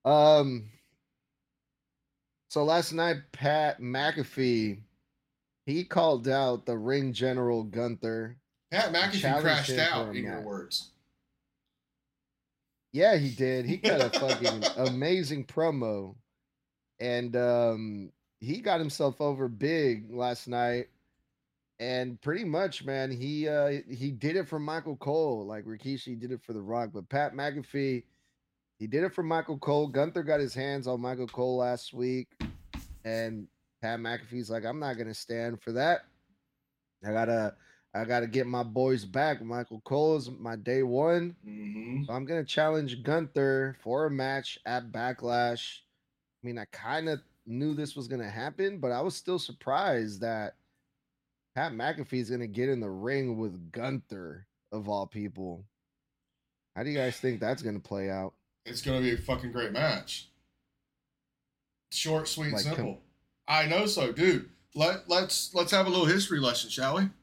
Um, so last night, Pat McAfee, he called out the ring general Gunther Pat and McAfee challenged crashed him for out, a in your match. words. Yeah, he did. He cut a fucking amazing promo, and he got himself over big last night. And pretty much, man, he did it for Michael Cole, like Rikishi did it for The Rock. But Pat McAfee, he did it for Michael Cole. Gunther got his hands on Michael Cole last week, and Pat McAfee's like, I'm not gonna stand for that. I gotta I gotta get my boys back. Michael Cole is my day one. Mm-hmm. So I'm gonna challenge Gunther for a match at Backlash. I mean, I kind of knew this was gonna happen, but I was still surprised that Pat McAfee is gonna get in the ring with Gunther of all people. How do you guys think that's gonna play out? It's going to be a fucking great match. Short, sweet, Like, simple. I know so, dude. Let's have a little history lesson, shall we?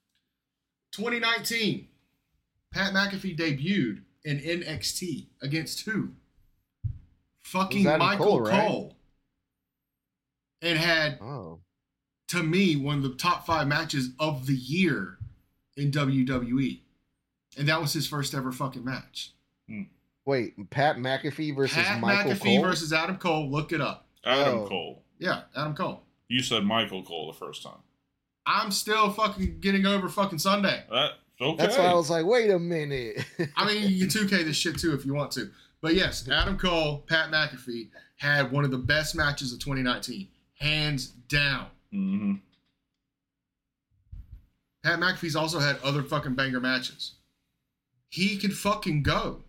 2019, Pat McAfee debuted in NXT against who? Fucking Adam Michael Cole, right? Cole. And had, Oh, to me, one of the top 5 matches of the year in WWE. And that was his first ever fucking match. wait, Pat McAfee versus Pat Michael McAfee Cole versus Adam Cole. Look it up. Adam Oh. Cole. Yeah, Adam Cole. You said Michael Cole the first time. I'm still fucking getting over fucking Sunday. Okay. That's why I was like, wait a minute. I mean, you can 2K this shit too if you want to. But yes, Adam Cole, Pat McAfee had one of the best matches of 2019. Hands down. Mm-hmm. Pat McAfee's also had other fucking banger matches. He can fucking go.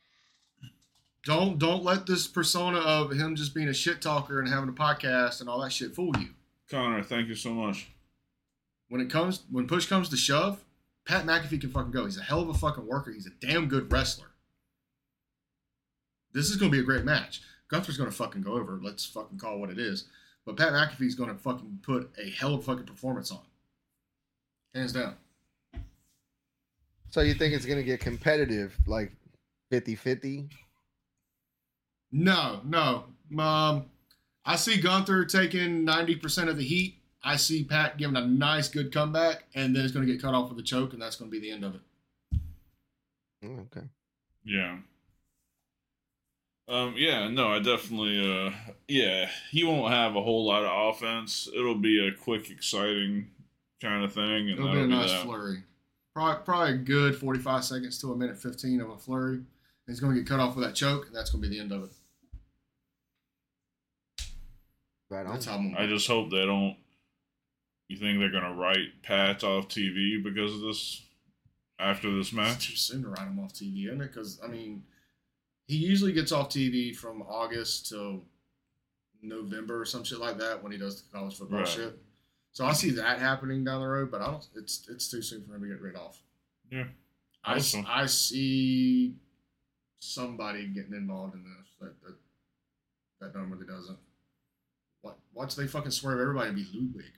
Don't let this persona of him just being a shit talker and having a podcast and all that shit fool you. Connor, thank you so much. When push comes to shove, Pat McAfee can fucking go. He's a hell of a fucking worker. He's a damn good wrestler. This is going to be a great match. Gunther's going to fucking go over. Let's fucking call it what it is. But Pat McAfee's going to fucking put a hell of a fucking performance on. Hands down. So you think it's gonna get competitive, like 50-50? No. I see Gunther taking 90% of the heat. I see Pat giving a nice, good comeback, and then it's going to get cut off with a choke, and that's going to be the end of it. Okay. Yeah. I definitely, he won't have a whole lot of offense. It'll be a quick, exciting kind of thing. And It'll be a nice flurry. Probably a good 45 seconds to a minute 15 of a flurry. And he's going to get cut off with that choke, and that's going to be the end of it. Right on. That's how I'm I just hope they don't. You think they're gonna write Pat off TV because of this? After this It's match, too soon to write him off TV, isn't it? Because, I mean, he usually gets off TV from August till November or some shit like that when he does the college football Right. shit. So I see that happening down the road, but I don't. It's too soon for him to get rid off. Yeah. I Awesome. see somebody getting involved in this that normally doesn't. Watch they fucking swerve everybody and be Ludwig.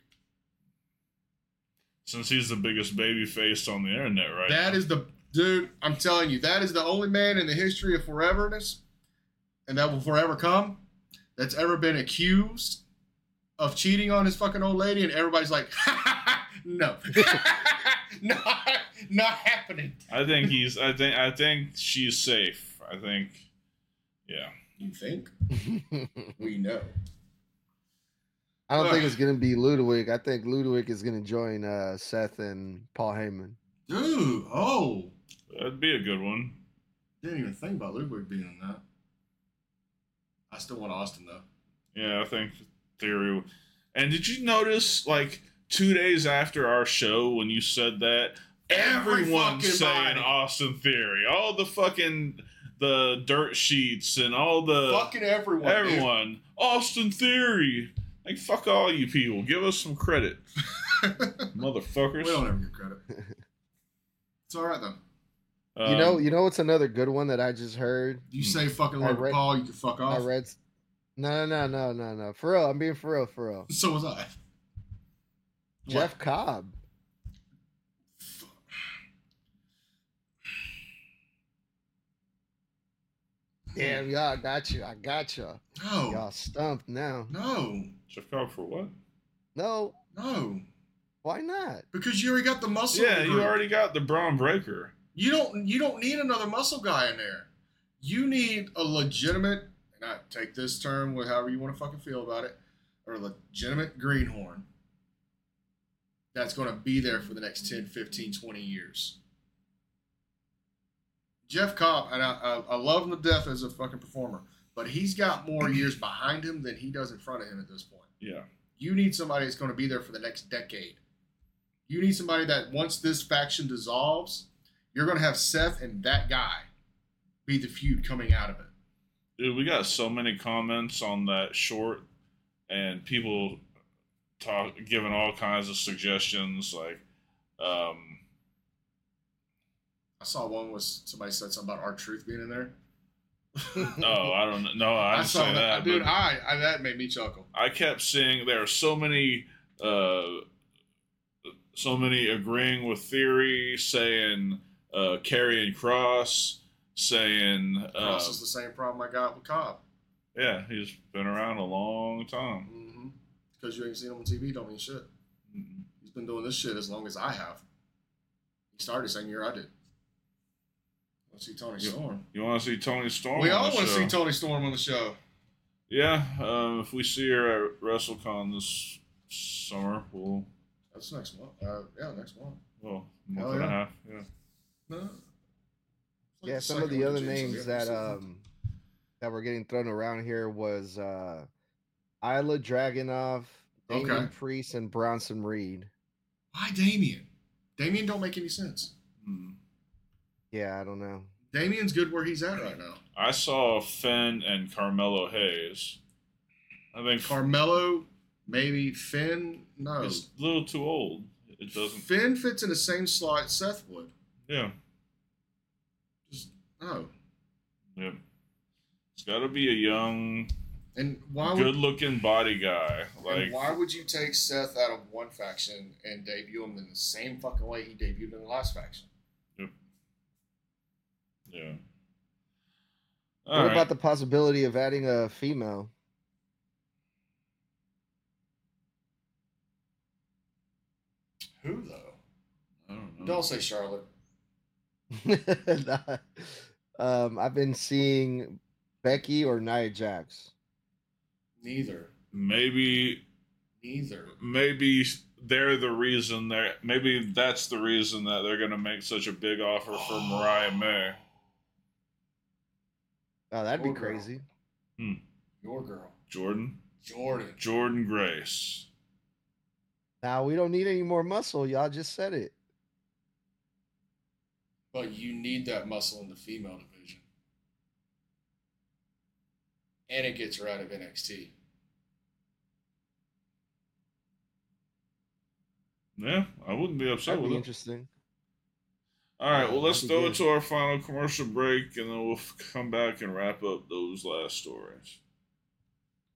Since he's the biggest baby face on the internet right That now. is the dude. I'm telling you, that is the only man in the history of foreverness, and that will forever come, that's ever been accused of cheating on his fucking old lady, and everybody's like, no, not happening. I think she's safe. I think, yeah. You think? We know. I don't think it's gonna be Ludwig. I think Ludwig is gonna join Seth and Paul Heyman. Dude, That'd be a good one. didn't even think about Ludwig being in that. I still want Austin though. Yeah, I think Theory. And did you notice, like, 2 days after our show, when you said that, everyone's fucking saying body. Austin Theory. All the fucking the dirt sheets and all the Fucking everyone. everyone. Austin Theory. Like, fuck all you people. Give us some credit, Dude. motherfuckers. We don't ever get credit. It's all right though. You know what's another good one that I just heard? You say fucking I Logan read- Paul, you can fuck I off. read. No. For real, I'm being for real. So was I. Jeff Cobb. Damn, y'all got you. I got you. No, Y'all stumped now. no, Jeff Cobb for what? No, no. why not? Because you already got the muscle. Yeah, in the you group. already got the Braun Breaker. You don't need another muscle guy in there. You need a legitimate, and I take this term with however you want to fucking feel about it, or a legitimate greenhorn that's going to be there for the next 10, 15, 20 years. Jeff Cobb, and I love him to death as a fucking performer, but he's got more years behind him than he does in front of him at this point. Yeah. You need somebody that's going to be there for the next decade. You need somebody that once this faction dissolves, you're going to have Seth and that guy be the feud coming out of it. Dude, we got so many comments on that short, and people giving all kinds of suggestions. Like, I saw one where somebody said something about R-Truth being in there. oh, I don't know. I didn't saw say that, dude. but That made me chuckle. I kept seeing there are so many agreeing with Theory, saying Karrion Kross, saying Cross is the same problem I got with Cobb. yeah, he's been around a long time. Mm-hmm. Because you ain't seen him on TV don't mean shit. Mm-mm. He's been doing this shit as long as I have. He started the same year I did. Let's see Tony Storm. You want to see Tony Storm? We on all the want to show? see Tony Storm on the show. Yeah, if we see her at WrestleCon this summer, we'll That's next month. Next month. well, month Hell and a yeah. half. Yeah. No. It's like Yeah, the some of second the one other to James. names We haven't that seen him. that were getting thrown around here was Isla Dragunov, Damian Okay. Priest, and Bronson Reed. Why Damien? Damien don't make any sense. Hmm. Yeah, I don't know. Damien's good where he's at right now. I saw Finn and Carmelo Hayes. I think Carmelo, maybe Finn. No, it's a little too old. It doesn't. Finn fits in the same slot Seth would. Yeah. Just no. Yep. It's got to be a young, And why would good-looking body guy. and Like, why would you take Seth out of one faction and debut him in the same fucking way he debuted in the last faction? yeah. What All right. about the possibility of adding a female? Who though? I don't know. Don't say Charlotte. I've been seeing Becky or Nia Jax. Neither. Maybe they're the reason maybe that's the reason that they're going to make such a big offer for Mariah May. Oh, that'd be Your girl. crazy. Your girl. Jordan Grace. Now we don't need any more muscle. Y'all just said it. But you need that muscle in the female division. And it gets her out of NXT. Yeah, I wouldn't be upset That'd with be it. interesting. All right, well, let's That'd be throw it good. to our final commercial break, and then we'll come back and wrap up those last stories.